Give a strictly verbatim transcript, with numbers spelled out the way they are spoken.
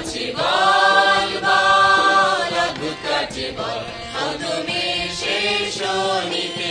আছে বল বল অদ্ভুত কাছে বল ও তুমি শেষ নিতে